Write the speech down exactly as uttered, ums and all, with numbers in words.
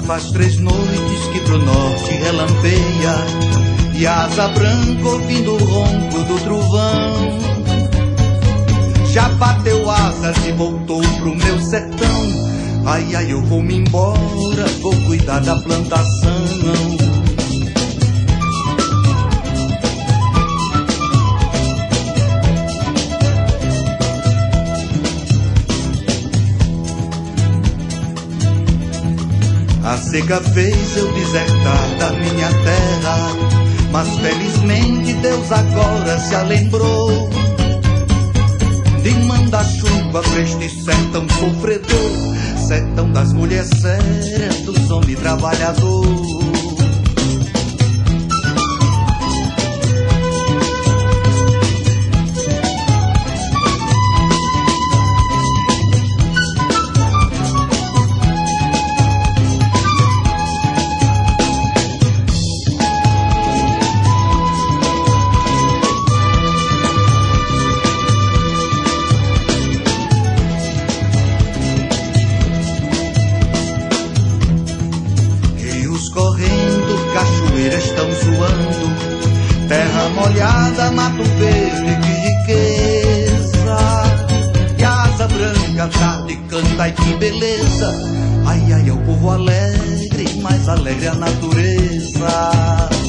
faz três noites que pro norte relampeia, e a asa branca ouvindo o ronco do trovão já bateu asas e voltou pro meu sertão. Ai, ai, eu vou-me embora, vou cuidar da plantação. A seca fez eu desertar da minha terra, mas felizmente Deus agora se alembrou de mandar chuva pra este sertão sofredor, sertão das mulheres sérias, dos homens trabalhadores. Molhada, mato verde, que riqueza. E a asa branca, tarde canta, e que beleza. Ai, ai, é o povo alegre, mais alegre a natureza.